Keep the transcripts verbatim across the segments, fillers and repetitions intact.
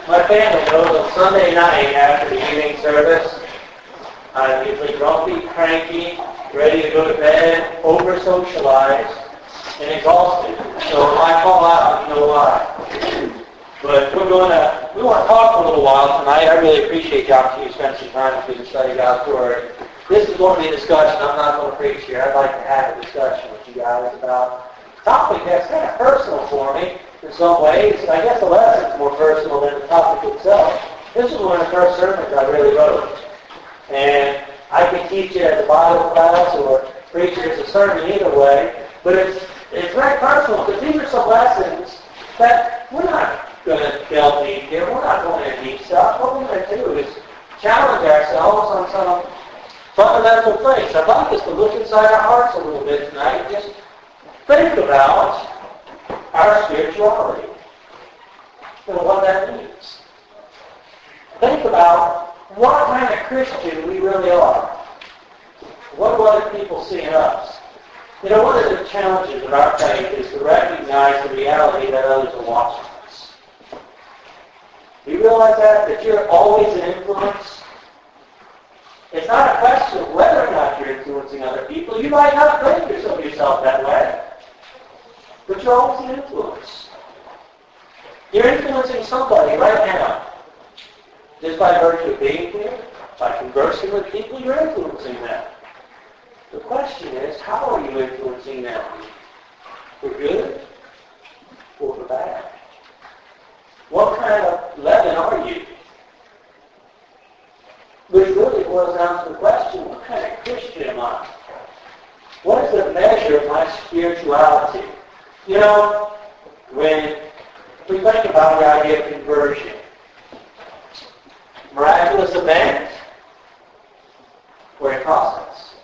My family knows on Sunday night after the evening service, I'm usually grumpy, cranky, ready to go to bed, over-socialized, and exhausted. So if I call out, you know why. But we're going to, we want to talk for a little while tonight. I really appreciate the opportunity to spend some time with you and study God's Word. This is going to be a discussion. I'm not going to preach here. I'd like to have a discussion with you guys about a topic that's kind of personal for me in some ways. I guess the lesson's more personal than the topic itself. This is one of the first sermons I really wrote. And I can teach it as a Bible class or preach it as a sermon either way. But it's, it's very personal because these are some lessons that we're not going to delve deep here. We're not going into deep stuff. What we're going to do is challenge ourselves on some fundamental things. I'd like us to look inside our hearts a little bit tonight and just think about our spirituality and what that means. Think about what kind of Christian we really are. What do other people see in us? You know, one of the challenges of our faith is to recognize the reality that others are watching us. Do you realize that? That you're always an influence? It's not a question of whether or not you're influencing other people. You might not think of yourself that way, but you're always an influence. You're influencing somebody right now. Just by virtue of being here, by conversing with people, you're influencing them. The question is, how are you influencing them? For good or for bad? What kind of leaven are you? Which really boils down to the question, what kind of Christian am I? What is the measure of my spirituality? You know, when we think about the idea of conversion, miraculous event or a process?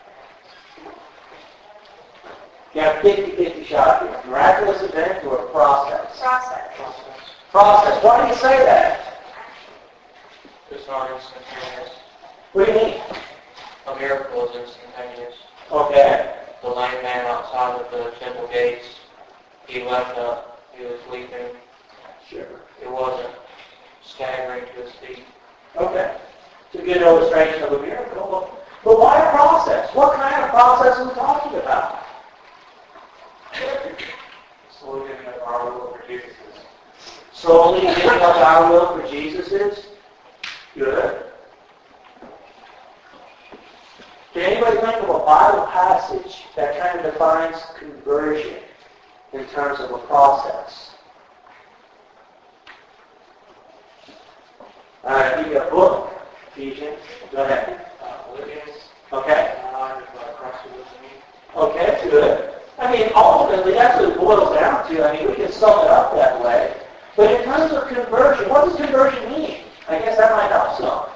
You have a fifty-fifty shot here. Miraculous event or a process? Process. Process. Why do you say that? It's not instantaneous. What do you mean? A miracle is instantaneous. Okay. The lame man outside of the temple gates, he left up. He was leaping. Sure. It wasn't staggering to his feet. Okay. It's a good illustration of a miracle. But why a process? What kind of process are we talking about? Slowly giving up our will for Jesus. Slowly giving up our will for Jesus is good. Can anybody think of a Bible passage that kind of defines conversion in terms of a process? All right, you got a book, Ephesians. Go ahead. Uh, Philippians. Okay. Uh, Christ was with me. Okay, good. I mean, ultimately, that's what it boils down to. I mean, we can sum it up that way. But in terms of conversion, what does conversion mean? I guess that might help some.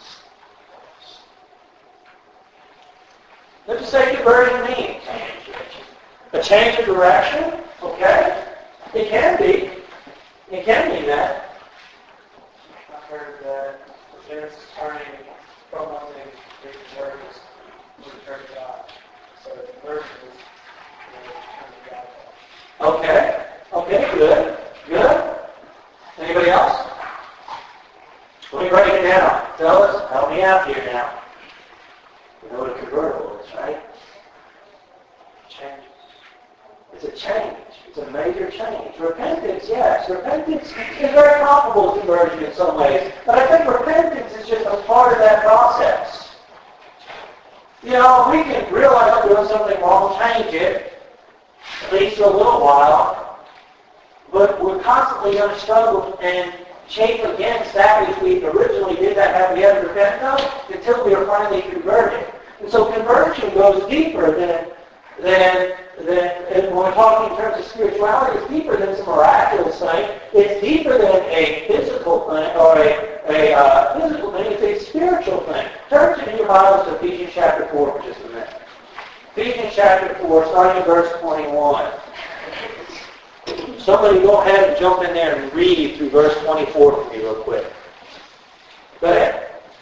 What does say conversion mean? A change of direction? Okay. It can be. It can mean that. I've heard that there's turning from one thing to the church to the church of God. So the conversion is turning God. Okay. Okay, good. Good. Anybody else? Let me break it down. Tell us. Help me out here now. You know what a convertible is, right? Change. It's a change. It's a major change. Repentance, yes. Repentance is very comparable to conversion in some ways. But I think repentance is just a part of that process. You know, we can realize I'm doing something wrong, change it, at least for a little while. But we're constantly going to struggle and chafe against that which we originally did not have the ever repent of until we are finally converted. And so conversion goes deeper than, than, than and when we're talking in terms of spirituality, it's deeper than some miraculous thing. It's deeper than a physical thing or a, a uh, physical thing. It's a spiritual thing. Turn to your Bibles to Ephesians chapter four for just a minute. Ephesians chapter four, starting in verse twenty-one. Somebody go ahead and jump in there and read through verse twenty-four for me real quick. Go ahead.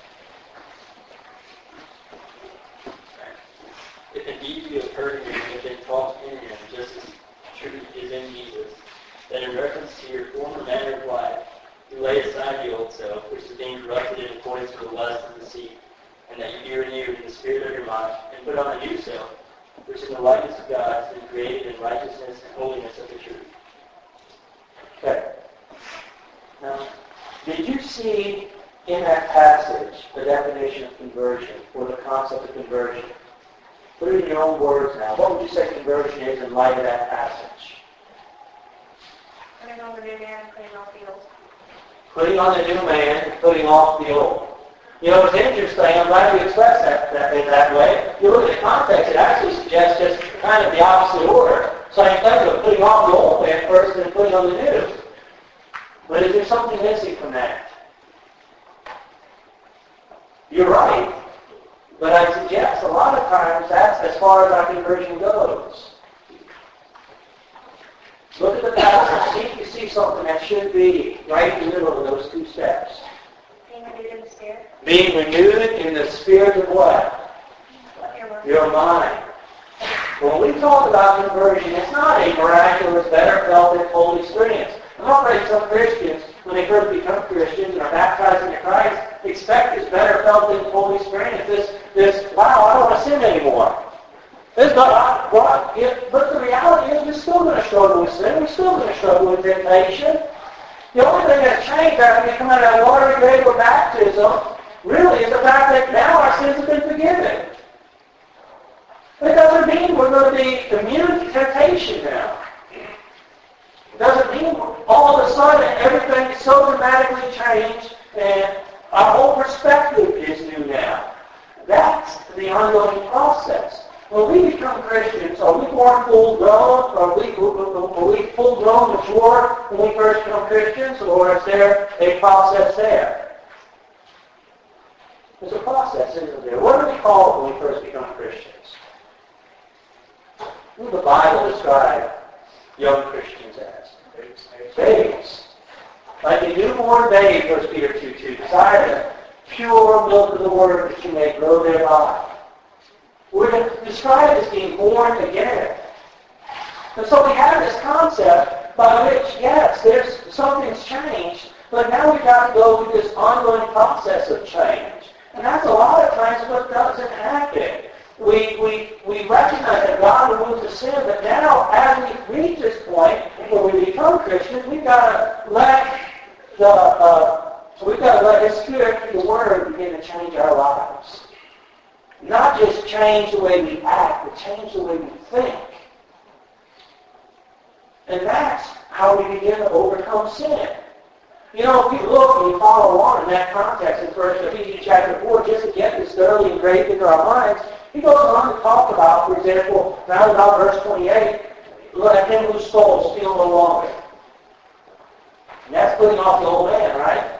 If indeed you have heard him and been taught in him, just as truth is in Jesus, that in reference to your former manner of life, you lay aside the old self, which is being corrupted in accordance with the lust of deceit, and that you be renewed in the spirit of your mind, and put on the new self, which is the likeness of God, has been created in righteousness and holiness of the truth. Okay. Now, did you see in that passage the definition of conversion, or the concept of conversion? Put it in your own words now. What would you say conversion is in light of that passage? Putting on the new man, putting off the old. Putting on the new man and putting off the old. You know, it's interesting. I'm glad you expressed that, that in that way. You look at the context, it actually suggests just kind of the opposite order. So I think of putting off the old man first and then putting on the new. But is there something missing from that? You're right. But I suggest a lot of times that's as far as our conversion goes. Look at the passage. See if you see something that should be right in the middle of those two steps. Being renewed in the spirit. Being renewed in the spirit of what? Your mind. Your mind. When we talk about conversion, it's not a miraculous, better felt and full experience. I'm afraid some Christians, when they first become Christians and are baptized into Christ, expect this better felt and full experience. This, this, wow, I don't want to sin anymore. This, but, well, it, but the reality is we're still going to struggle with sin. We're still going to struggle with temptation. The only thing that's changed after we come out of that watery grave of baptism really is the fact that now our sins have been forgiven. It doesn't mean we're going to be immune to temptation now. It doesn't mean all of a sudden everything is so dramatically changed and our whole perspective is new now. That's the ongoing process. When we become Christians, are we born full grown? Are we, are we full grown, mature when we first become Christians? Or is there a process there? There's a process, isn't there? What do we call it when we first become Christians? What does the Bible describe young Christians as? Babes. Like a newborn babe, First Peter two two, desire the pure milk of the Word that you may grow thereby. We're described as being born again. And so we have this concept by which, yes, there's something's changed, but now we've got to go through this ongoing process of change. And that's a lot of times what doesn't happen. We, we, we recognize that God removes the sin, but now as we reach this point where we become Christians, we've got to let the uh, we've got to let His Spirit, the Word, begin to change our lives. Not just change the way we act, but change the way we think. And that's how we begin to overcome sin. You know, if you look and you follow along in that context in First Ephesians chapter four, just to get this thoroughly engraved into our minds, he goes on to talk about, for example, now about verse twenty-eight, let him who stole steal no longer. And that's putting off the old man, right?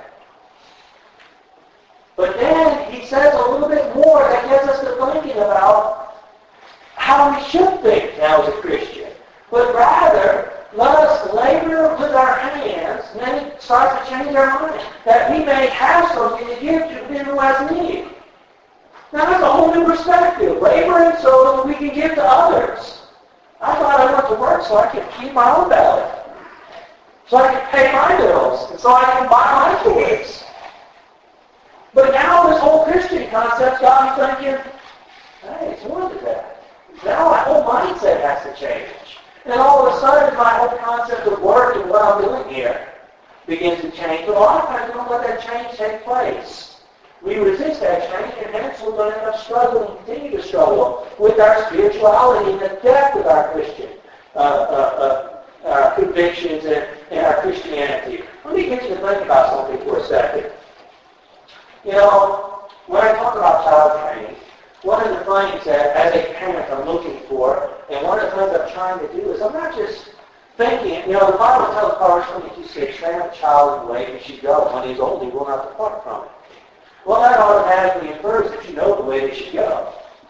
But then he says a little bit more that gets us to thinking about how we should think now as a Christian. But rather, let us labor with our hands, and then he starts to change our mind, that we may have something to give to him who has need. Now that's a whole new perspective. Laboring so that we can give to others. I thought I went to work so I could keep my own belly. So I could pay my bills, and so I can buy my toys. But now this whole Christian concept got me thinking, hey, it's more than that. Now my whole mindset has to change. And all of a sudden my whole concept of work and what I'm doing here begins to change. But a lot of times we don't let that change take place. We resist that change, and hence we're going to end up struggling, continue to struggle with our spirituality and the depth of our Christian uh, uh, uh, our convictions and, and our Christianity. Let me get you to think about something for a second. You know, when I talk about child training, one of the things that, as a parent, I'm looking for, and one of the things I'm trying to do is I'm not just thinking, you know, the Bible tells Proverbs twenty-two six, train up a child in the way he should go. When he's old, he will not depart from it. Well, that automatically infers that you know the way they should go.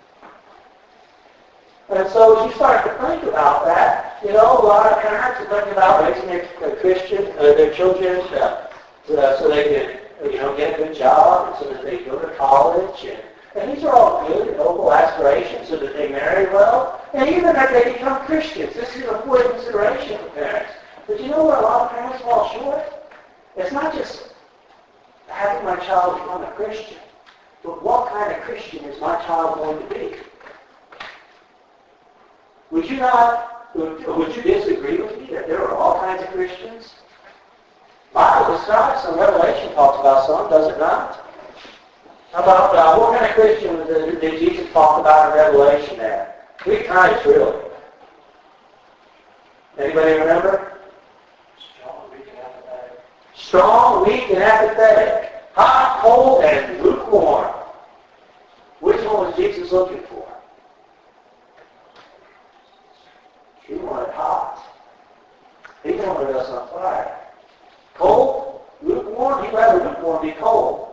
And so as you start to think about that, you know, a lot of parents are thinking about raising their, their Christian, uh, their children uh, uh, so they can, you know, get a good job, and so that they go to college, and, and these are all good and noble aspirations, so that they marry well, and even that they become Christians. This is an important consideration for parents. But you know where a lot of parents fall short? It's not just having my child become a Christian, but what kind of Christian is my child going to be? Would you not, would, would you disagree with me that there are all kinds of Christians? Bible describes some, Revelation talks about some, does it not? How about uh, what kind of Christian did, did Jesus talk about in Revelation there? Three types, really. Anybody remember? Strong, weak, and apathetic. Strong, weak, and apathetic. Hot, cold, and lukewarm. Which one was Jesus looking for? He wanted hot. He wanted us on fire. Cold, lukewarm, he'd rather lukewarm be cold.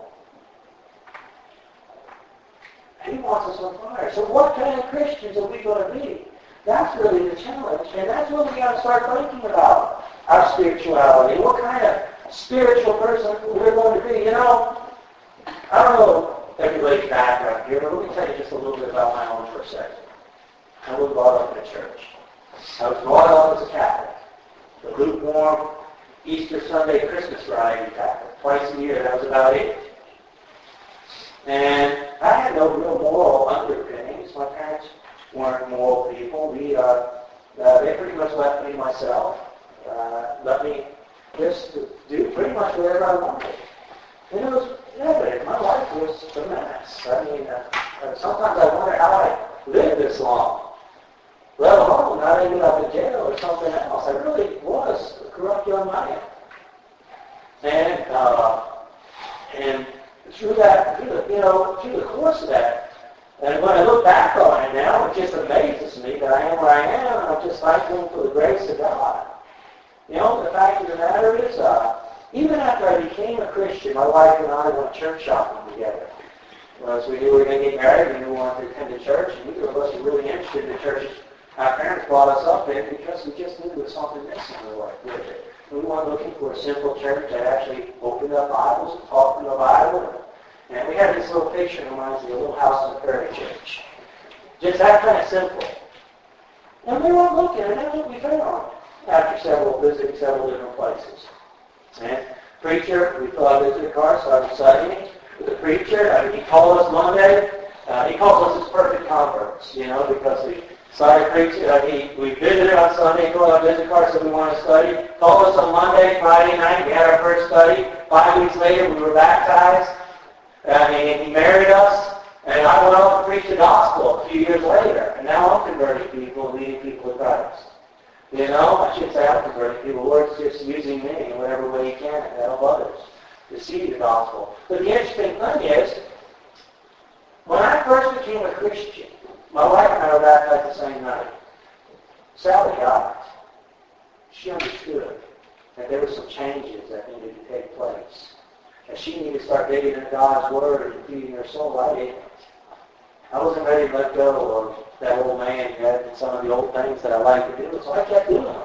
He wants us on fire. So what kind of Christians are we going to be? That's really the challenge. And that's what we got to start thinking about, our spirituality. What kind of spiritual person we're going to be. You know, I don't know everybody's background here, but let me tell you just a little bit about my own for a second. I was brought up in a church. I was brought up as a Catholic. The lukewarm Easter Sunday Christmas variety Catholic. Twice a year, that was about it. And I had no real moral underpinnings. My parents weren't moral people. We, uh, uh, they pretty much left me myself. Uh, let me just do pretty much whatever I wanted. And it was evident. My life was a mess. I mean, uh, sometimes I wonder how I lived this long. Let alone not ended up in jail or something else. I really was a corrupt young man. And, uh, and through that, through the, you know, through the course of that, and when I look back on it now, it just amazes me that I am where I am, and I'm just thankful for the grace of God. You know, the fact of the matter is, uh, even after I became a Christian, my wife and I went church shopping together. Well, as we knew we were going to get married, we knew we wanted to attend a church, and neither of us were really interested in the churches our parents brought us up in because we just knew there was something missing with it. We weren't looking for a simple church that actually opened up Bibles and talked from the Bible. And we had this little picture that reminds me of a little house on the prairie church. Just that kind of simple. And we weren't looking, and that's what we found after several visiting several different places. And preacher, we filled out a visitor card, started studying with the preacher. I mean, he called us Monday. Uh, he calls us his perfect converts, you know, because we started preaching. Uh, he, we visited on Sunday, filled out a visitor card, said we want to study. Called us on Monday, Friday night. We had our first study. Five weeks later, we were baptized. And he married us, and I went off to preach the gospel a few years later. And now I'm converting people and leading people to Christ. You know, I shouldn't say I'm converting people. The Lord's just using me in whatever way He can to help others to see the gospel. But the interesting thing is, when I first became a Christian, my wife and I were baptized the same night. Sally got it. She understood that there were some changes that needed to take place. And she needed to start digging into God's Word and feeding her soul. I didn't. I wasn't ready to let go of that old man yet and some of the old things that I like to do, so I kept doing them.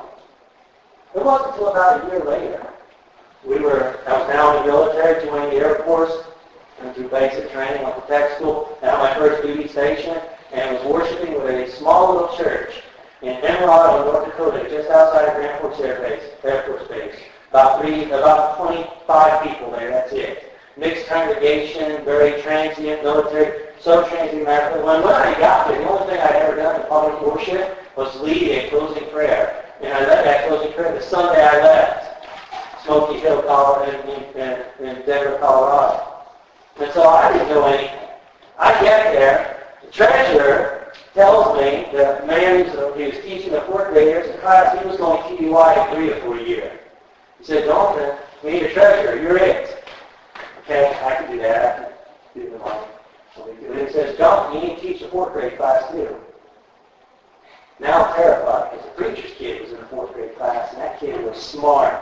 It wasn't until about a year later. We were, I was now in the military, joining the Air Force, went through basic training, went to tech school, now my first duty station, and was worshiping with a small little church in Emerald, North Dakota, just outside of Grand Forks Air Base, Air Force Base. About three, about twenty-five people there, that's it. Mixed congregation, very transient, military, so transient. When, when I got there, the only thing I'd ever done in public worship was lead a closing prayer. And I led that closing prayer the Sunday I left Smoky Hill, Colorado, in, in, in Denver, Colorado. And so I didn't know anything. I get there, the treasurer tells me that the man who was, he was teaching the fourth graders in class, he was going T D Y at three or four years. He said, Dalton, we need a treasurer. You're it. Okay, I can do that. I can do the money. And he says, Dalton, you need to teach the fourth grade class too. Now I'm terrified because the preacher's kid was in the fourth grade class, and that kid was smart.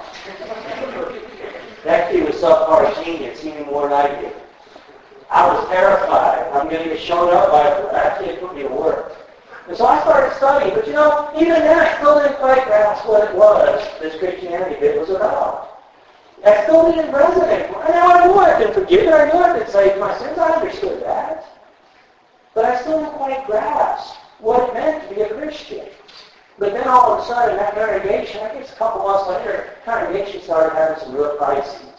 That kid was subpar genius, even more than I did. I was terrified. I'm going to get shown up by that kid put me to work. And so I started studying, but you know, even then I still didn't quite grasp what it was this Christianity bit was about. I still didn't resonate. I know I knew I'd been forgiven, I knew I'd been saved from my sins, I understood that. But I still didn't quite grasp what it meant to be a Christian. But then all of a sudden, that congregation, I guess a couple months later, the congregation started having some real crises.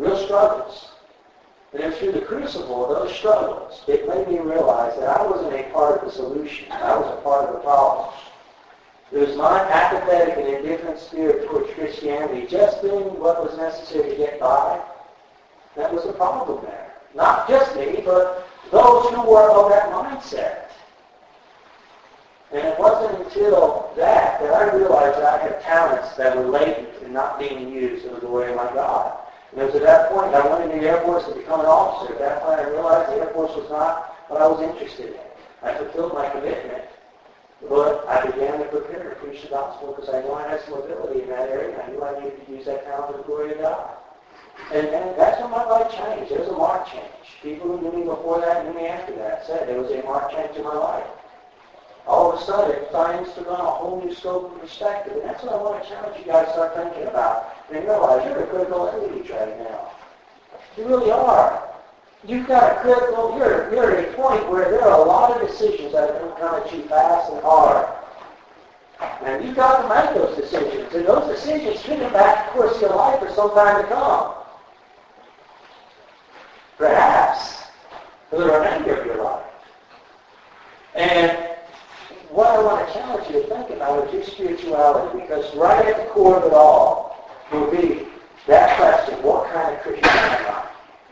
real struggles. And then through the crucible of those struggles, it made me realize that I wasn't a part of the solution. I was a part of the problem. It was my apathetic and indifferent spirit towards Christianity just doing what was necessary to get by. That was the problem there. Not just me, but those who were of that mindset. And it wasn't until that that I realized that I had talents that were latent and not being used in the glory of my God. And it was at that point I went into the Air Force to become an officer. At that point I realized the Air Force was not what I was interested in. I fulfilled my commitment, but I began to prepare to preach the gospel because I knew I had some ability in that area. I knew I needed to use that talent to the glory of God. And, and that's when my life changed. There was a marked change. People who knew me before that and knew me after that said there was a marked change in my life. All of a sudden, science took on a whole new scope of perspective. And that's what I want to challenge you guys to start thinking about. And realize you're a critical age right now. You really are. You've got a critical, you're, you're at a point where there are a lot of decisions that are going to come at you fast and hard. And you've got to make those decisions. And those decisions can impact the course of your life for some time to come. Perhaps for the remainder of your life. And what I want to challenge you to think about is your spirituality, because right at the core of it all will be that question, what kind of Christian am I?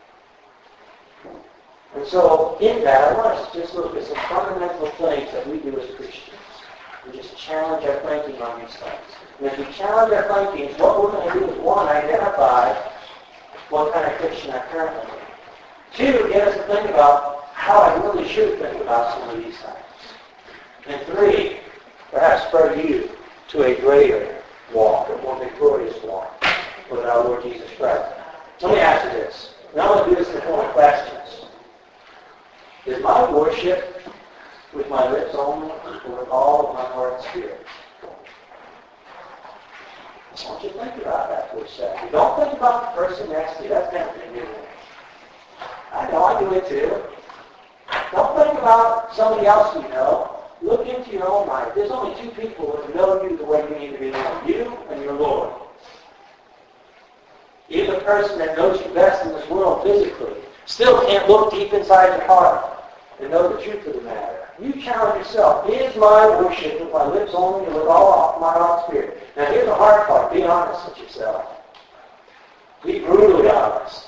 And so in that, I want us to just look at some fundamental things that we do as Christians. We just challenge our thinking on these things. And if we challenge our thinking, what we're going to do is, one, identify what kind of Christian I currently am. Two, get us to think about how I really should think about some of these things. And three, perhaps spur you to a greater walk, a more victorious walk with our Lord Jesus Christ. Let me ask you this. And I'm going to do this in the form of questions. Is my worship with my lips only or with all of my heart and spirit? I want you to think about that for a second. Don't think about the person next to you. That's tempting, isn't it? I know, I do it too. Don't think about somebody else you know. Look into your own life. There's only two people who know you the way you need to be known. You and your Lord. Even the person that knows you best in this world physically still can't look deep inside your heart and know the truth of the matter. You challenge yourself. Is my worship with my lips only and with all my heart and spirit? Now here's the hard part. Be honest with yourself. Be brutally honest.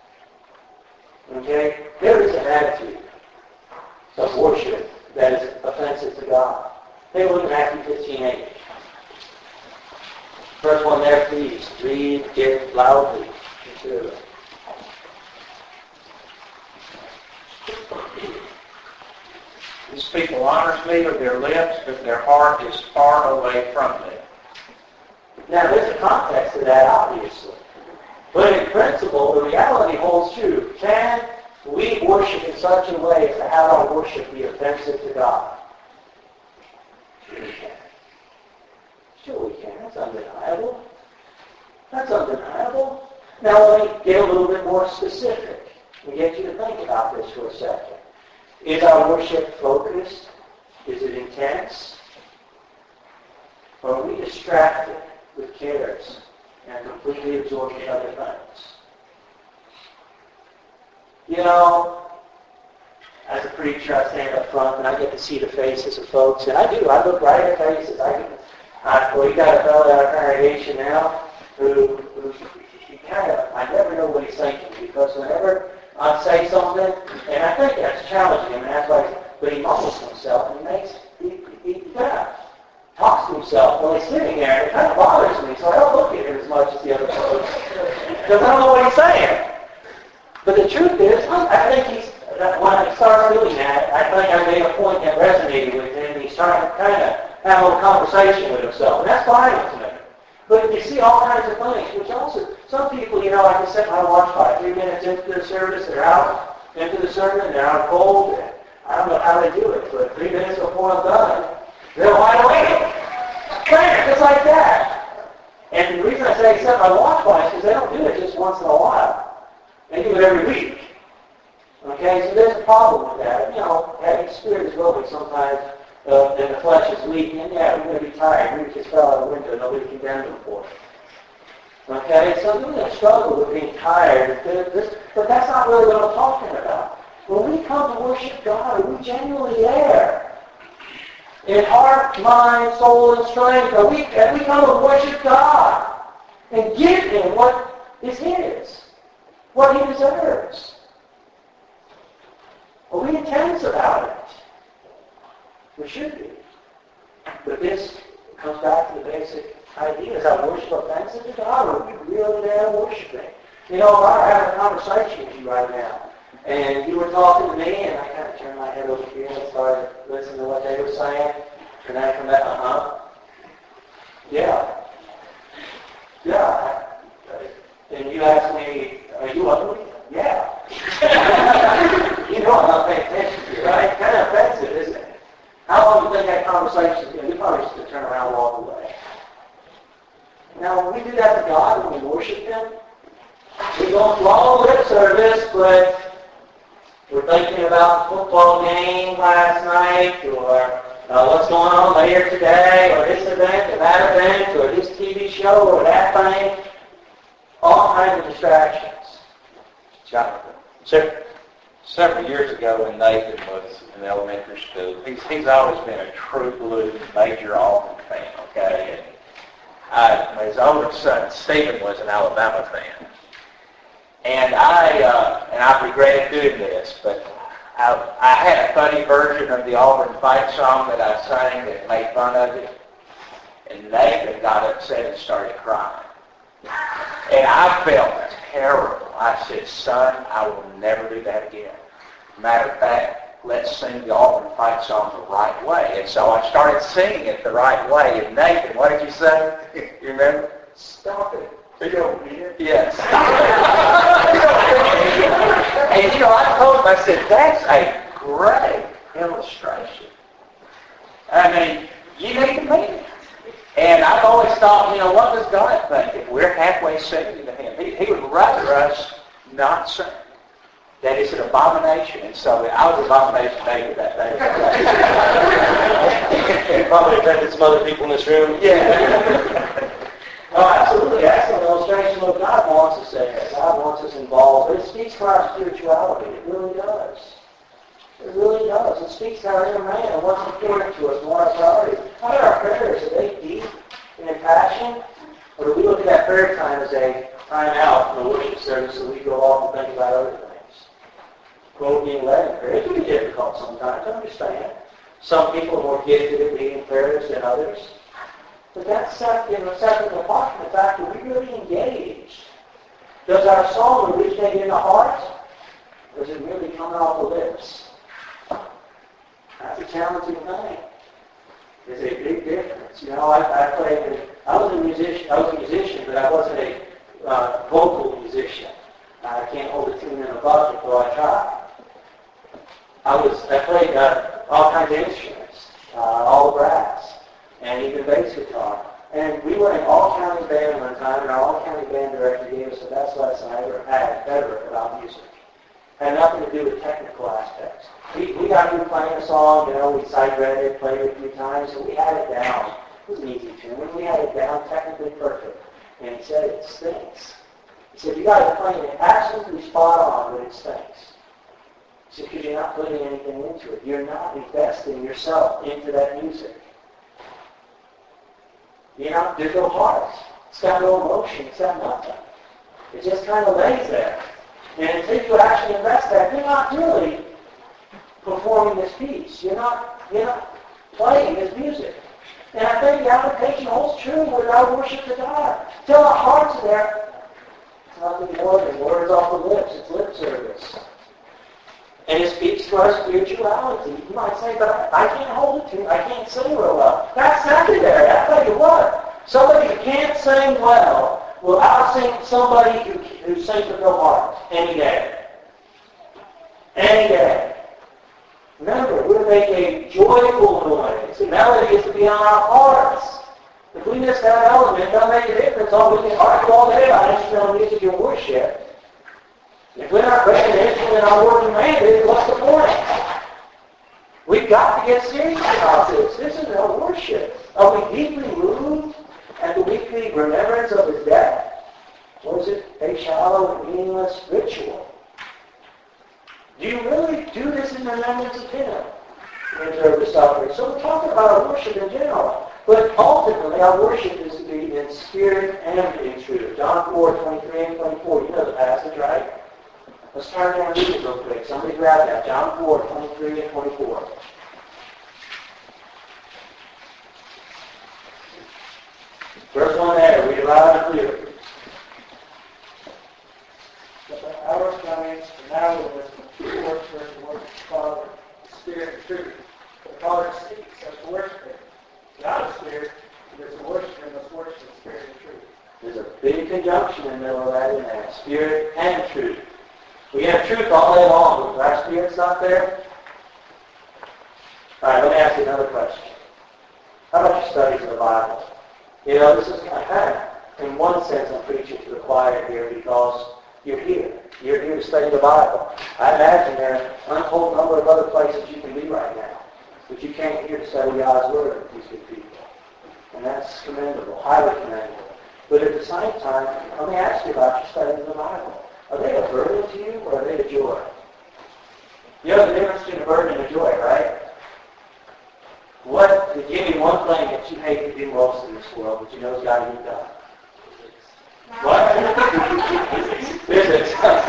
Okay? There is an attitude of worship that is offensive to God. Take a look at Matthew fifteen eight. First one there, please. Read it loudly. These people honors me with their lips, but their heart is far away from me. Now, there's a context to that, obviously. But in principle, the reality holds true. Can we worship in such a way as to have our worship be offensive to God? Sure we can. Sure we can. That's undeniable. That's undeniable. Now let me get a little bit more specific and get you to think about this for a second. Is our worship focused? Is it intense? Or are we distracted with cares and completely absorbed in other things? You know, as a preacher, I stand up front and I get to see the faces of folks, and I do. I look right at faces. I can, I, well, you got a fellow in our congregation now who, who he kind of, I never know what he's thinking, because whenever I say something, and I think that's challenging him, and that's why, but he mumbles to himself and he makes, he, he, he kind of talks to himself while he's sitting there, and it kind of bothers me, so I don't look at him as much as the other folks, because I don't know what he's saying. But the truth is, I think he's, when I started doing that, I think I made a point that resonated with him, and he's trying to kind of have a little conversation with himself, and that's fine with me. But you see all kinds of things, which also, some people, you know, I can set my watch by three minutes into the service, they're out into the sermon, they're out cold, and I don't know how they do it, but three minutes before I'm done, they're wide awake. Bam, just like that. And the reason I say set my watch by is because they don't do it just once in a while. They do it every week. Okay, so there's a problem with that. You know, having spirit is willing sometimes, uh, and the flesh is weak, and yeah, we're going to be tired. We just fell out of the window, nobody condemned them for it. Okay, so you're going to struggle with being tired, this, but that's not really what I'm talking about. When we come to worship God, are we genuinely there? In heart, mind, soul, and strength, are we, have we come to worship God and give Him what is His, what He deserves? Are we intense about it? We should be. But this comes back to the basic idea. Is our worship offensive to God, or are we really there worshiping? You know, if I were having a conversation with you right now, and you were talking to me, and I kind of turned my head over here and started listening to what they were saying, and then I come back, uh-huh. Yeah. Yeah. And you ask me, are you ugly? Yeah. You know I'm not paying attention to you, right? Kind of offensive, isn't it? How long do you think that conversation is going to be? You probably just turn around and walk away. Now, when we do that to God, when we worship Him, we go through all lip service, but we're thinking about the football game last night, or uh, what's going on later today, or this event, or that event, or this T V show, or that thing. All kinds of distractions. Jonathan, sir, several years ago when Nathan was in elementary school, he's, he's always been a true blue major Auburn fan, okay? And I, his older son, Stephen, was an Alabama fan. And I, uh, and I regretted doing this, but I, I had a funny version of the Auburn fight song that I sang that made fun of it. And Nathan got upset and started crying. And I felt terrible. I said, son, I will never do that again. Matter of fact, let's sing the Auburn fight song the right way. And so I started singing it the right way. And Nathan, what did you say? You remember? Stop it. Yes. And you know, I told him, I said, that's a great illustration. I mean, you need to mean it. And I've always thought, you know, what does God think if we're halfway singing to Him? He, he would rather us not sing. That is an abomination. And so I was an abomination to David that day. Probably affected some other people in this room. Yeah. Oh, absolutely. That's an illustration of what God wants us there. God wants us involved. It speaks to our spirituality. It really does. It really does. It speaks to our inner man and what's important to us and what our priorities. How are our prayers? Are they deep and in passion? Or do we look at that prayer time as a time out from the worship service so we go off and think about other things? Quote being led in prayer. It can be difficult sometimes. I understand. Some people are more gifted at leading prayers than others. But that's separate, you know, separate and apart from the fact that we really engaged. Does our song originate in the heart? Or is it really coming off the lips? That's a challenging thing. There's a big difference. You know, I, I played, I was a musician, I was a musician, but I wasn't a uh, vocal musician. I can't hold a tune in a bucket, though I tried. I was, I played uh, all kinds of instruments, uh, all brass, and even bass guitar. And we were in all-county band one time, and our all-county band director gave us the best lesson I ever had ever about music. It had nothing to do with technical aspects. We, we got through playing a song, you know, we sight read it, played it a few times, and we had it down. It was an easy tune, and we had it down technically perfect. And he said, it stinks. He said, you got to play it absolutely spot on, but it stinks. He said, because you're not putting anything into it. You're not investing yourself into that music. You know, there's no heart. It's got no emotion. It's got nothing. It just kind of lays there. And until you actually invest that, you're not really performing this piece. You're not, you're not playing this music. And I think the application holds true with our worship to God. Till our hearts are there, it's nothing more than words off the lips. It's lip service. And it speaks to our spirituality. You might say, but I, I can't hold it to, I can't sing real well. That's secondary. I tell you what, somebody who can't sing well will outsing somebody who, who sings with no heart any day. Any day. Remember, we're to make a joyful noise. The melody is to be on our hearts. If we miss that element, it doesn't make a difference. Oh, we can argue all day about instrumental music and worship. If we're not playing the instrument our working mandate, what's the point? We've got to get serious about this. This is our worship. Are we deeply moved at the weekly remembrance of His death? Or is it a shallow and meaningless ritual? Do you really do this in remembrance of Him? You observe the suffering. So we're talking about our worship in general. But ultimately, our worship is to be in spirit and in truth. John four, twenty-three and twenty-four. You know the passage, right? Let's turn there and read it real quick. Somebody grab that. John four, twenty-three and twenty-four. Verse one there. Read it loud and clear. But the hour is coming, and now is the worshiper to worship the Father, the Spirit and truth. The Father seeks us to worship Him. God is Spirit, there's a worshiper must worship the Spirit and truth. There's a big conjunction in the middle of that in there. Spirit and truth. We have truth all day long, but if our spirit's not there. All right, let me ask you another question. How about your studies of the Bible? You know, this is kind of, in one sense, I'm preaching to the choir here because you're here. You're here to study the Bible. I imagine there are an untold number of other places you can be right now, but you came here to study God's Word with these good people. And that's commendable, highly commendable. But at the same time, let me ask you about your studies of the Bible. Are they a burden to you, or are they a joy? You know the difference between a burden and a joy, right? What, give me one thing that you hate to do most in this world, but you know it's got to be done. What? Physics.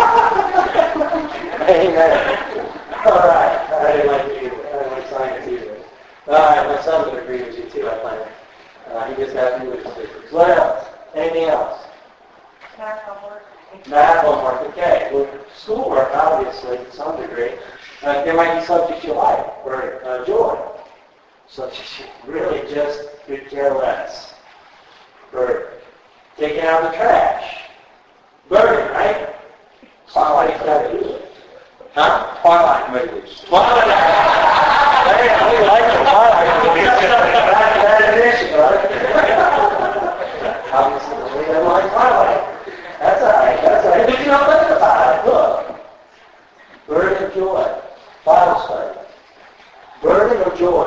Amen. All right. I didn't like it either. I didn't like science either. All right. My son would agree with you too, I plan. Uh, he just has to do with his physics. What else? Anything else? Math homework. Math homework. Okay. Well, schoolwork, obviously, to some degree. Uh, there might be subjects you like or uh, joy. Subjects you really just could care less. Burden. Taking out the trash. Burden, right? Somebody's got to do it. Huh? Twilight movies. Twilight. Hey, we like the Twilight movies. That's that edition, right? Obviously, we don't like Twilight. That's all right. That's all right. But you know, think about it. Look. Burden of joy. Bible study. Burden of joy.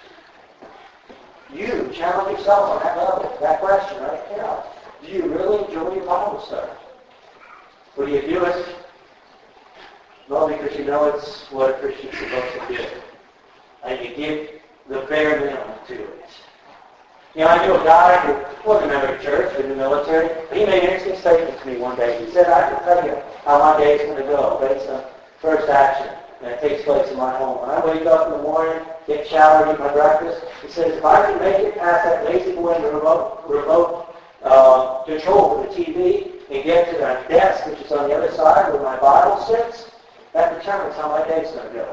You challenge yourself on that level, that question right there. Do you really enjoy your Bible study? Or do you do it? Well, because you know it's what a Christian's supposed to do. And you give the bare minimum to it. You know, I knew a guy who wasn't a member of the church, but in the military. He made an interesting statement to me one day. He said, I can tell you how my day is going to go based on first action. And it takes place in my home. When I wake up in the morning, get showered, eat my breakfast, he says, if I can make it past that lazy boy in the remote, remote uh, control for the T V and get to my desk, which is on the other side where my Bible sits, that determines how my day's going to go.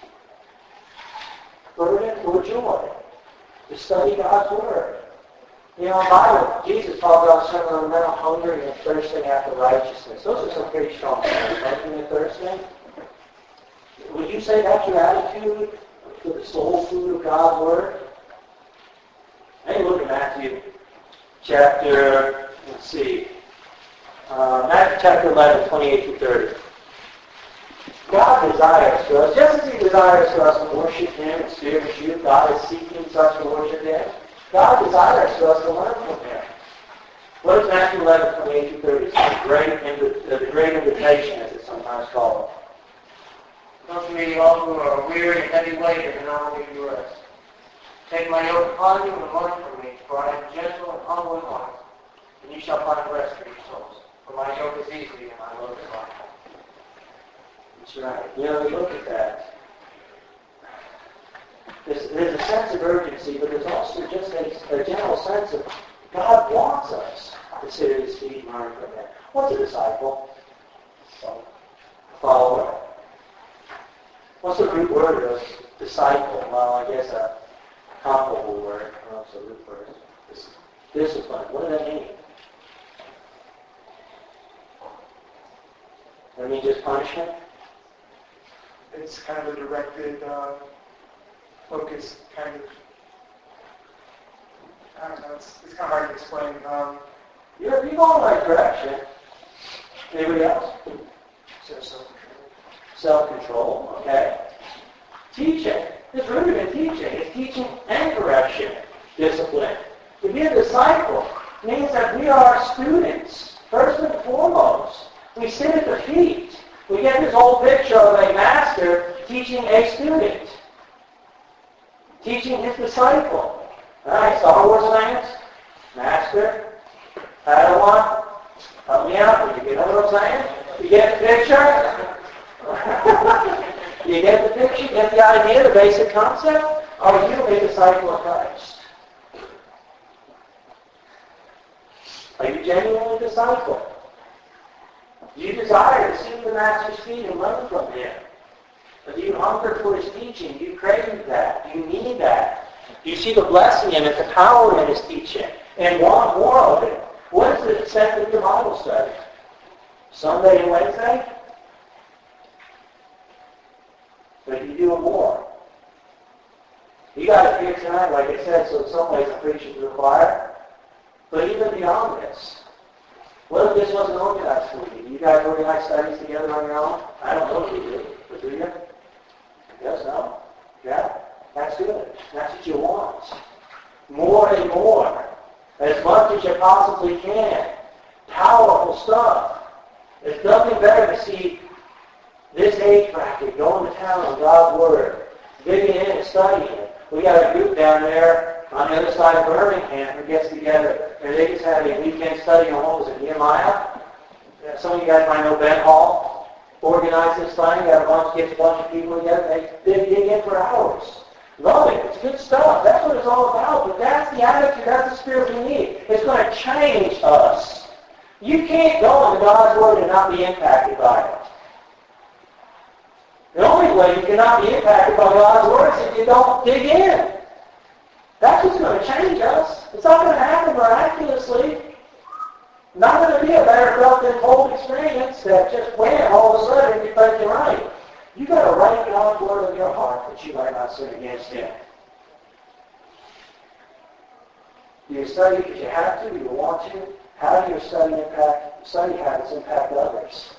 Burden or joy to study God's Word. You know, in the Bible, Jesus talked about sentimental hunger and thirsting after righteousness. Those are some pretty strong things. Hungering and thirsting. Would you say that's your attitude for the soul food of God's Word? Hey, look at Matthew chapter, let's see, uh, Matthew chapter eleven, twenty-eight through thirty. God desires for us, just as He desires for us to worship Him in spirit and truth, God is seeking such to worship Him. God desires for us to learn from Him. What is Matthew eleven, twenty-eight through thirty? It's the great, invi- the great invitation, as it's sometimes called. Come to me, all who are weary and heavy weighted, and I will give you rest. Take my yoke upon you and learn from me, for I am gentle and humble in heart, and you shall find rest for your souls. For my yoke is easy and my load is light. That's right. You know, we look at that. There's, there's a sense of urgency, but there's also just a, a general sense of God wants us to sit at His feet and learn from Him. What's a disciple? A follower. What's the root word of disciple? Well, I guess a comparable word. Well, it's a root word. Discipline. What does that mean? Does it mean just punishment? It's kind of a directed, uh, focused kind of, I don't know, it's, it's kind of hard to explain. Um, You're, you're going in the right direction. Anybody else? so, so, Self-control, okay. Teaching. It's rooted in teaching. It's teaching and correction. Discipline. To be a disciple means that we are students First and foremost, we sit at the feet. We get this whole picture of a master teaching a student, teaching his disciple. All right, Star Wars fans, master, Padawan, help me out. You get what I'm saying? You get the picture? You get the picture? You get the idea, the basic concept? Are you a disciple of Christ? Are you genuinely a disciple? Do you desire to see the Master's feet and learn from him? Or do you hunger for his teaching? Do you crave that? Do you need that? Do you see the blessing in it, the power in his teaching, and want more of it? What is the extent of your Bible study? Sunday and Wednesday? But you do more. You got it here tonight, like I said, so in some ways I'm preaching to the choir. But even beyond this, what if this wasn't organized for you? Do you guys organize studies together on your own? I don't know if you do, but do you? Yes, no? Yeah? That's good. That's what you want. More and more. As much as you possibly can. Powerful stuff. There's nothing better to see this age bracket going to town on God's Word, digging in and studying it. We got a group down there on the other side of Birmingham who gets together, and they just had a weekend study on, what was it, Nehemiah? Some of you guys might know Ben Hall. Organized this thing, got a bunch, gets a bunch of people together, they, they dig in for hours. Love it. It's good stuff. That's what it's all about. But that's the attitude, that's the spirit we need. It's going to change us. You can't go into God's Word and not be impacted by it. The only way you cannot be impacted by God's Word is if you don't dig in. That's what's going to change us. It's not going to happen miraculously. Not going to be a better felt than told experience that just wham, all of a sudden you think you're right. You've got to write God's Word in your heart that you might not sin against Him. Do you study because you have to? Do you want to? How do your study impact, study habits impact others?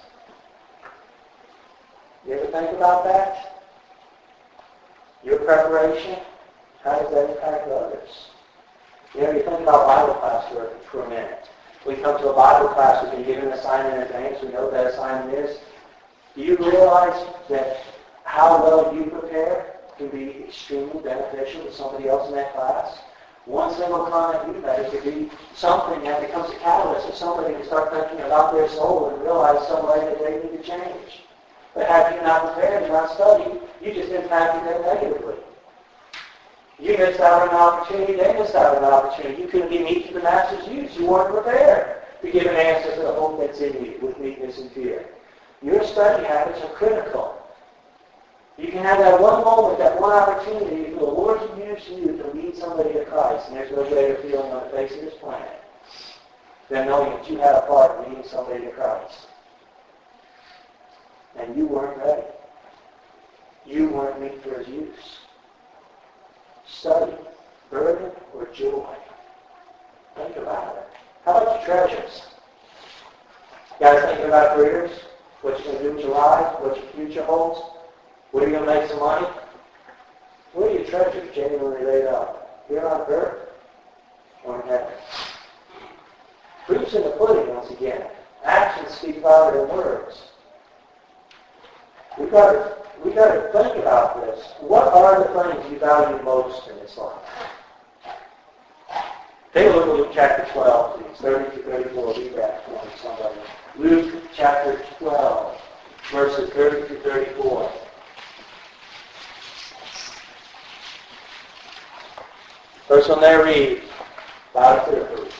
You ever think about that? Your preparation, how does that impact others? You ever think about Bible class for, for a minute? We come to a Bible class, we've been given an assignment in advance, we know what that assignment is. Do you realize that how well you prepare can be extremely beneficial to somebody else in that class? One single comment you make could be something that becomes a catalyst for somebody to start thinking about their soul and realize some way that they need to change. But had you not prepared and not studied, you just impacted them negatively. You missed out on an opportunity, they missed out on an opportunity. You couldn't be meek to the Master's use. You weren't prepared to give an answer to the hope that's in you with meekness and fear. Your study habits are critical. You can have that one moment, that one opportunity for the Lord to use you to lead somebody to Christ, and there's no greater feeling on the face of this planet than knowing that you had a part in leading somebody to Christ. And you weren't ready. You weren't meet for His use. Study, burden, or joy. Think about it. How about your treasures? You guys thinking about careers? What you're going to do with your life? What your future holds? Where you're going to make some money? Where are your treasures genuinely laid up? Here on earth or in heaven? Proof's in the pudding once again. Actions speak louder than words. We've got to, we've got to think about this. What are the things you value most in this life? Take a look at Luke chapter twelve, please. thirty to thirty-four. Read that for me, somebody. Luke chapter twelve, verses thirty to thirty-four. First one there, read. Loud and clear, please.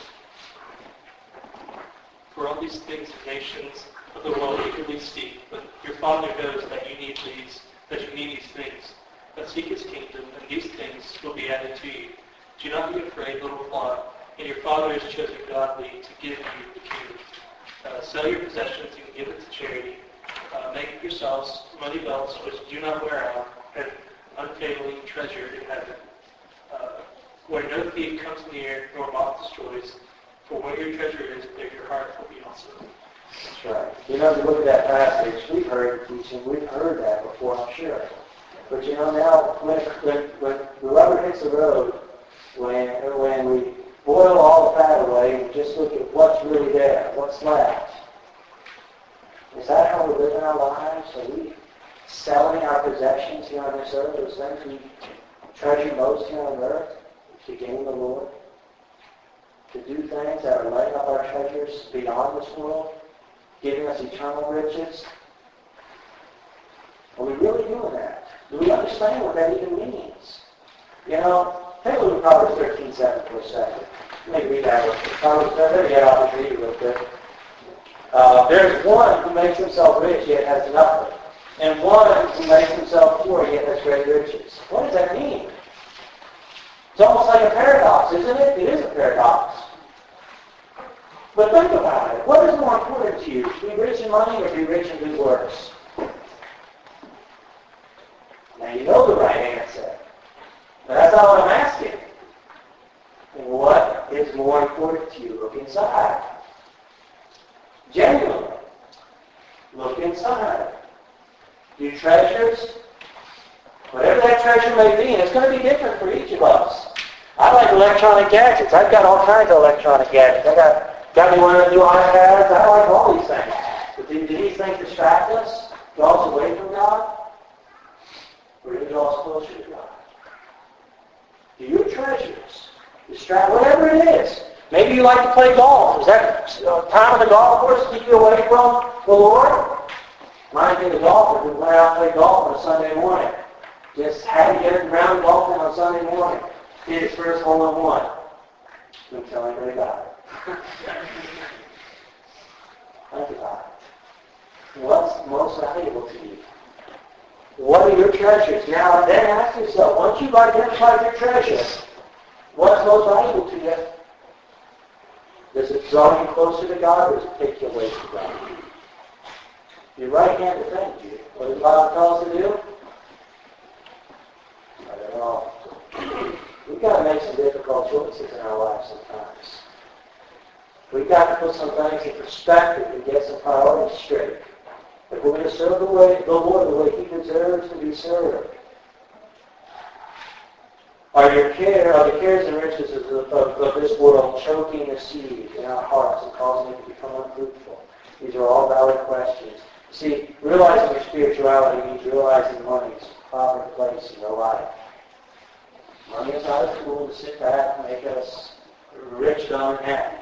For all these things the nations of the world eagerly seek, but your Father knows that you need these, that you need these things. But seek His kingdom, and these things will be added to you. Do not be afraid, little flock, and your Father has chosen godly to give you the kingdom. Uh, sell your possessions and give it to charity. Uh, make yourselves money belts which do not wear out, and unfailing treasure in heaven, uh, where no thief comes near nor moth destroys. For where your treasure is, there your heart will be also. That's right. You know, if you look at that passage, we've heard teaching, we've heard that before, I'm sure. But you know, now, when, when, when the rubber hits the road, when, when we boil all the fat away and just look at what's really there, what's left. Is that how we're living our lives? Are we selling our possessions here on this earth, those things we treasure most here on earth, to gain the Lord? To do things that are laying up our treasures beyond this world, giving us eternal riches? Are we really doing that? Do we understand what that even means? You know, take a look at Proverbs thirteen seven for a second. Let me read that real quick. Proverbs, let me get out and read it real quick. Uh, there's one who makes himself rich yet has nothing, and one who makes himself poor yet has great riches. What does that mean? It's almost like a paradox, isn't it? It is a paradox. But think about it. What is more important to you? To be rich in money or to be rich in good works? Now you know the right answer. But that's not what I'm asking. What is more important to you? Look inside. Genuinely. Look inside. Your treasures, whatever that treasure may be, and it's going to be different for each of us. I like electronic gadgets. I've got all kinds of electronic gadgets. I got, got me one of the new iPads. I like all these things. But do, do these things distract us? Draw us away from God? Or do they draw us closer to God? Do your treasures distract, whatever it is? Maybe you like to play golf. Does that uh, time on the golf course keep you away from the Lord? Reminds me of the golfer who went out and played golf on a Sunday morning. Just had to get around golfing on Sunday morning. Did his first hole in one. Didn't tell anybody about it. Think about it. What's most valuable to you? What are your treasures? Now, then ask yourself, once you've identified your treasure, what's most valuable to you? Does it draw you closer to God, or does it take you away from God? Your right hand defends you. What does the Bible tell us to do? I don't know. We've got to make some difficult choices in our lives sometimes. We've got to put some things in perspective and get some priorities straight. If we're going to serve the way, the Lord the way He deserves to be served. Are your care, are the cares and riches of, of, of this world choking the seed in our hearts and causing it to become unfruitful? These are all valid questions. See, realizing your spirituality means realizing money's proper place in your life. Money is not a tool to sit back and make us rich, dumb, and happy.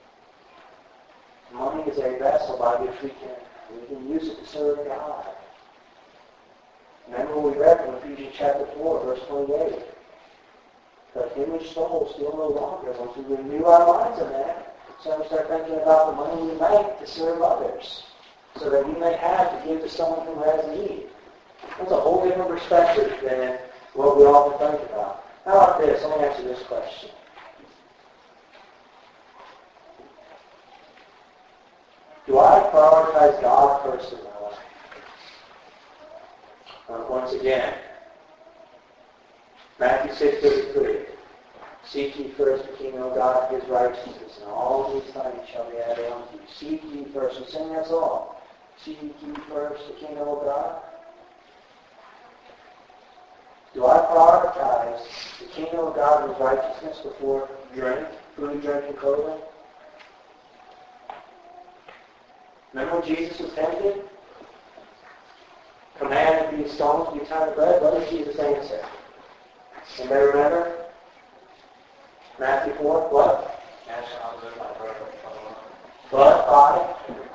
Money is a vessel by which we can we can use it to serve God. Remember what we read from Ephesians chapter four, verse twenty-eight. But human souls still no longer once we renew our minds in that. So we start thinking about the money we make to serve others, so that we may have to give to someone who has need. That's a whole different perspective than what we often think about. How about this? Let me answer this question. Do I prioritize God first in my life? Uh, once again, Matthew six thirty-three. Seek ye first the kingdom of God and His righteousness, and all these things shall be added unto you. Seek ye first. I'm saying that's all. Seek ye first the kingdom of God. Do I prioritize the kingdom of God and His righteousness before drink, food, drink, and clothing? Remember when Jesus was tempted? Commanded these stones to be turned to bread. What did Jesus answer? Anybody remember? Matthew four, what? But by?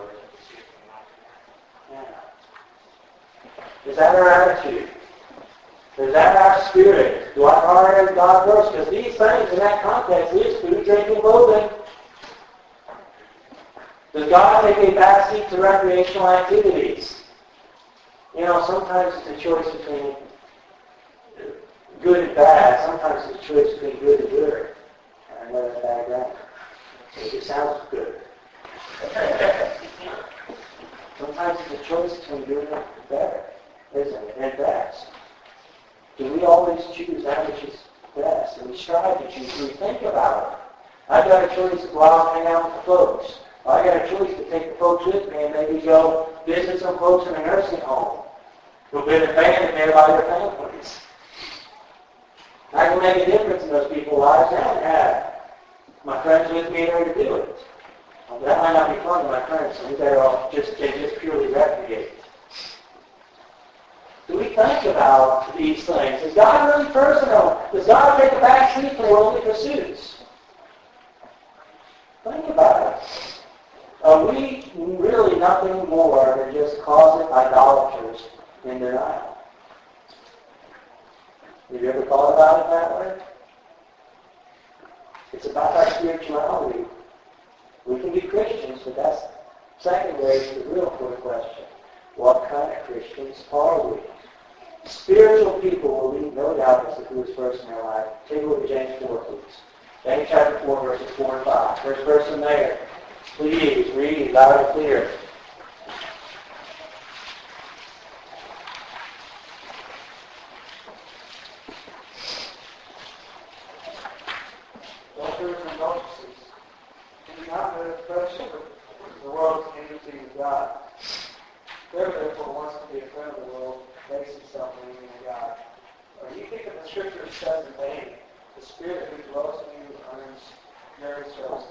Yeah. Is that our attitude? Is that our spirit? Do I prioritize God first? Because these things in that context is food, drink, and clothing. Does God take a backseat to recreational activities? You know, sometimes it's a choice between good and bad. Sometimes it's a choice between good and good. And I know that's bad grammar. It just sounds good. Sometimes it's a choice between good and better, isn't it? And best. Do we always choose that which is best? And we strive to choose. We think about it. I've got a choice to go out and hang out with the folks. I got a choice to take the folks with me and maybe go visit some folks in a nursing home who've been abandoned there by their families. I can make a difference in those people's lives and have. My friends with me in order to do it. Well, that might not be fun to my friends, so we better all just, they just purely recreate. Do we think about these things? Is God really personal? Does God take a back seat for worldly pursuits? Think about it. Are we really nothing more than just closet idolaters in denial? Have you ever thought about it that way? It's about our spirituality. We can be Christians, but that's secondary to the real core question. What kind of Christians are we? Spiritual people will leave no doubt as to who is first in their life. Take a look at James four, please. James chapter four, verses four and five. First person there. Please read loud and clear. Adulterers and adulteresses, do not live fellowship with the world's enmity of God. Whoever therefore wants to be a friend of the world makes himself an enemy of God. Or you think that the Scripture says in vain, the Spirit who dwells in you earns very service.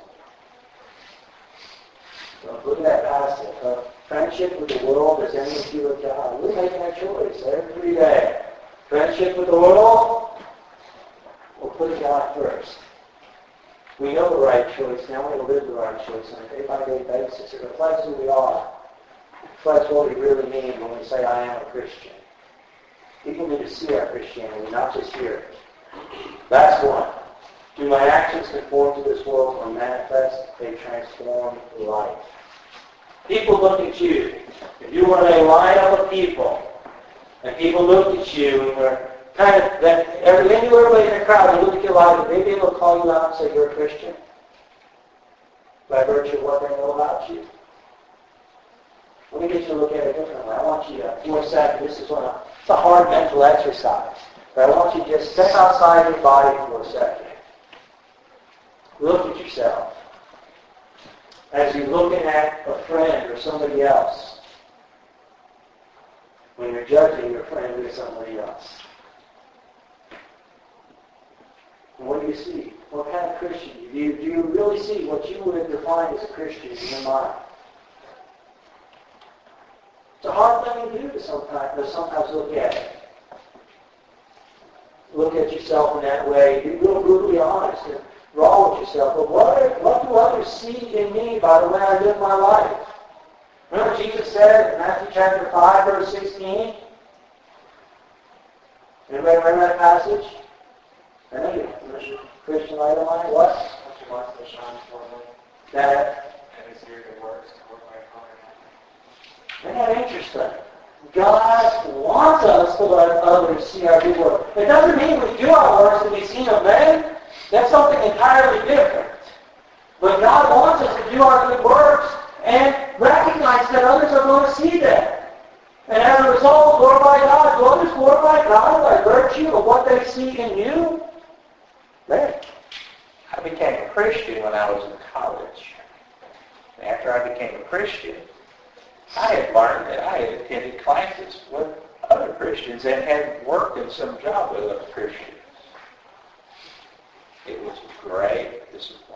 Well, look at that passage. Uh, friendship with the world is enmity with God. We're making a choice every day. Friendship with the world, we'll put God first. We know the right choice. Now we live the right choice on a day-by-day basis. It reflects who we are. It reflects what we really mean when we say, I am a Christian. People need to see our Christianity, not just hear it. That's one. Do my actions conform to this world or manifest a transformed life? People look at you. If you were in a lineup of people, and people looked at you and were kind of, that every, everybody in the crowd, they look at your life, and they'd be able to call you out and say, you're a Christian? By virtue of what they know about you. Let me get you to look at it differently. I want you to, for a second, this is what a, it's a hard mental exercise, but I want you to just step outside your body for a second. Look at yourself. As you're looking at a friend or somebody else. When you're judging your friend or somebody else. And what do you see? What kind of Christian? Do you, do you really see what you would define as a Christian in your mind? It's a hard thing to do to sometimes, to sometimes look at it. Look at yourself in that way. Be real brutally honest and raw with yourself. But what, what do others see in me by the way I live my life? Remember Jesus said in Matthew chapter five, verse sixteen? Anybody remember that passage? I know you. Christian light of mine. What? Don't you watch the shine for me? That. And his ear that works to work my heart. Isn't that interesting? God wants us to let others see our good work. It doesn't mean we do our works to be seen of men. That's something entirely different. But God wants us to do our good works and recognize that others are going to see them. And as a result, glorify God. Do others glorify God by virtue of what they see in you? There. I became a Christian when I was in college. After I became a Christian, I had learned that I had attended classes with other Christians and had worked in some job with other Christians. It was great discipline.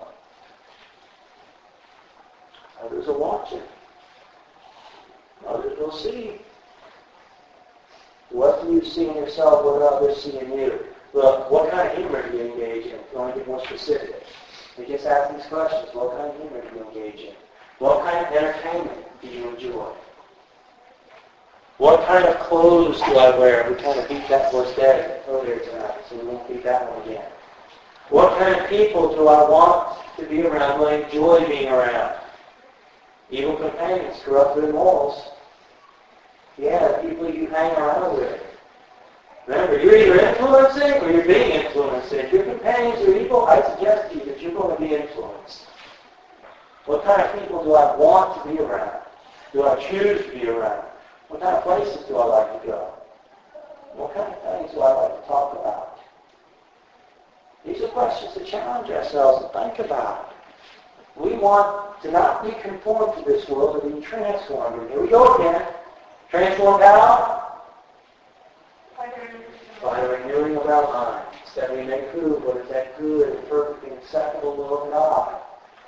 Others are watching. Others will see. What do you see in yourself? What do others see in you? Look, what kind of humor do you engage in? If you want to get more specific. We just ask these questions. What kind of humor do you engage in? What kind of entertainment do you enjoy? What kind of clothes do I wear? We kind of beat that horse dead earlier tonight, so we won't beat that one again. What kind of people do I want to be around? Do I enjoy being around? Evil companions, corrupted morals. Yeah, the people you hang around with. Remember, you're either influencing or you're being influenced. If your companions are evil, I suggest to you that you're going to be influenced. What kind of people do I want to be around? Do I choose to be around? What kind of places do I like to go? What kind of things do I like to talk about? These are questions to challenge ourselves to think about. We want to not be conformed to this world, but be transformed. And here we go again. Transformed how? By the renewing of our minds. that we may prove what is that good and perfect and acceptable will of God.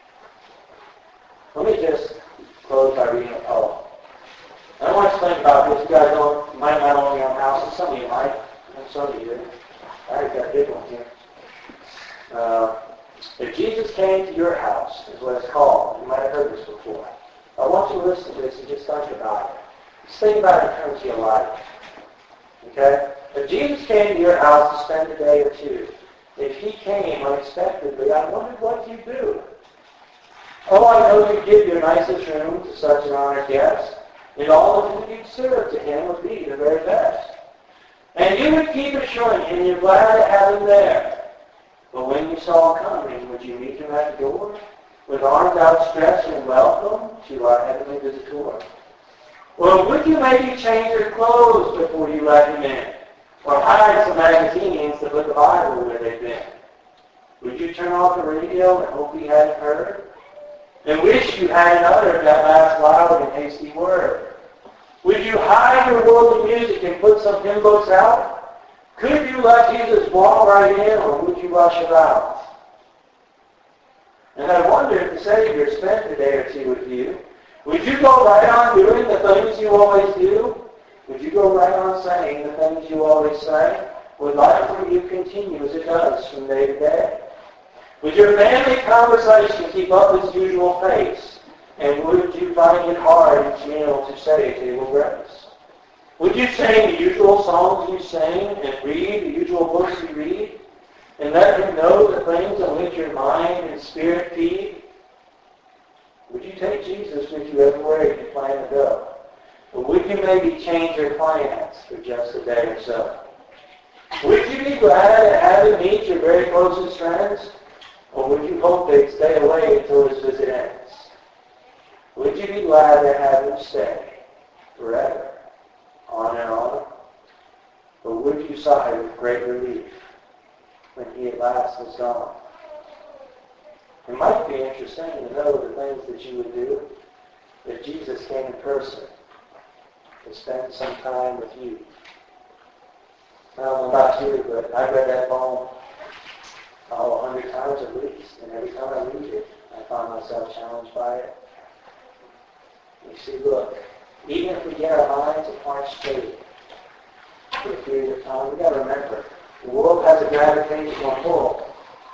Let me just close by reading a poem. I want to think about this. You guys don't, you might not own your own houses. Some of you might. And some of you do. I already got a big one here. Uh, if Jesus came to your house, is what it's called. You might have heard this before. I want you to listen to this and just think about it. Just think about it in terms of your life. Okay? If Jesus came to your house to spend a day or two, if he came unexpectedly, I wondered what you'd do. Oh, I know you'd give your nicest room to such an honored guest, and all the food you'd serve to him would be the very best. And you would keep assuring him you're glad to have him there. But when you saw him coming, would you meet him at the door with arms outstretched in welcome to our heavenly visitor? Or would you maybe change your clothes before you let him in? Or hide some magazines to put the Bible where they've been? Would you turn off the radio and hope he hadn't heard? And wish you hadn't uttered that last loud and hasty word? Would you hide your worldly music and put some hymn books out? Could you let Jesus walk right in, or would you rush about? And I wonder if the Savior spent a day or two with you, would you go right on doing the things you always do? Would you go right on saying the things you always say? Would life for you continue as it does from day to day? Would your family conversation keep up its usual pace? And would you find it hard each meal to say table grace? Would you sing the usual songs you sing and read the usual books you read? And let him know the things on which your mind and spirit feed? Would you take Jesus with you everywhere you plan to go? Or would you maybe change your plans for just a day or so? Would you be glad to have him meet your very closest friends? Or would you hope they'd stay away until his visit ends? Would you be glad to have him stay forever, on and on? Or would you sigh with great relief when he at last was gone? It might be interesting to know the things that you would do if Jesus came in person to spend some time with you. I don't know about you, but I've read that poem oh, a hundred times at least, and every time I read it, I find myself challenged by it. You see, look, even if we get our minds apart straight for a period of time, we've got to remember, the world has a gravitational pull.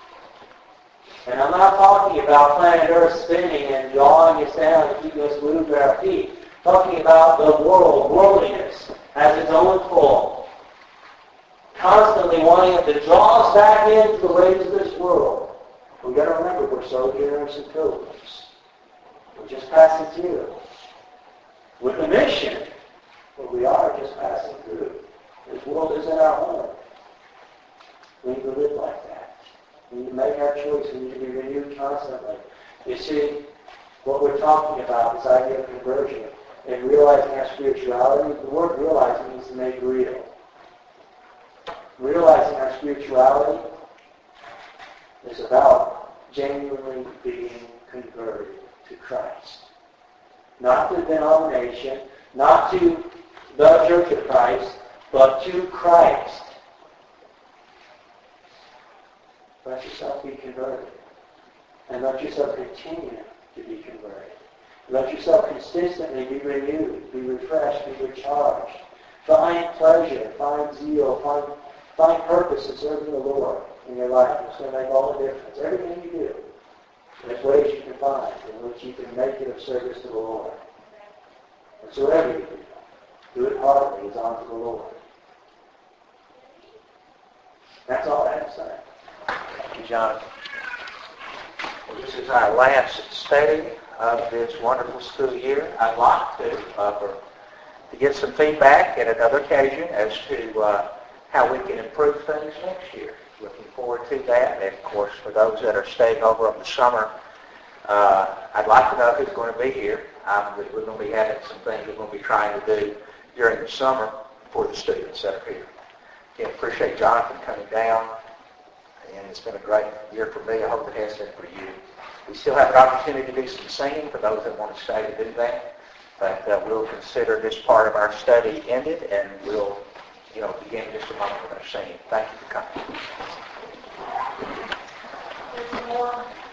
And I'm not talking about planet Earth spinning and drawing us down to keep us glued to our feet. I'm talking about the world, worldliness, has its own pull. Constantly wanting it to draw us back into the ways of this world. We've got to remember we're sojourners and pilgrims. We're just passing through. With a mission, but we are just passing through. This world isn't our home. We need to live like that. We need to make our choice. We need to be renewed constantly. You see, what we're talking about, this idea of conversion, and realizing our spirituality, the word realizing means to make real. Realizing our spirituality is about genuinely being converted to Christ. Not to the denomination, not to the Church of Christ, but to Christ. Let yourself be converted. And let yourself continue to be converted. Let yourself consistently be renewed, be refreshed, be recharged. Find pleasure, find zeal, find, find purpose in serving the Lord in your life. It's going to make all the difference. Everything you do, there's ways you can find in which you can make it of service to the Lord. Whatsoever you do, do it heartily as unto the Lord. That's all I have to say. Thank you, Jonathan. Well, this is our last study of this wonderful school year. I'd like to, uh, for, to get some feedback at another occasion as to uh, how we can improve things next year. Looking forward to that. And, of course, for those that are staying over in the summer, uh, I'd like to know who's going to be here. Um, we're going to be having some things we're going to be trying to do during the summer for the students that are here. Again, appreciate Jonathan coming down. And it's been a great year for me. I hope it has been for you. We still have an opportunity to do some singing for those that want to stay to do that. But uh, we'll consider this part of our study ended, and we'll you know, begin in just a moment. We're going to sing. Thank you for coming. There's more.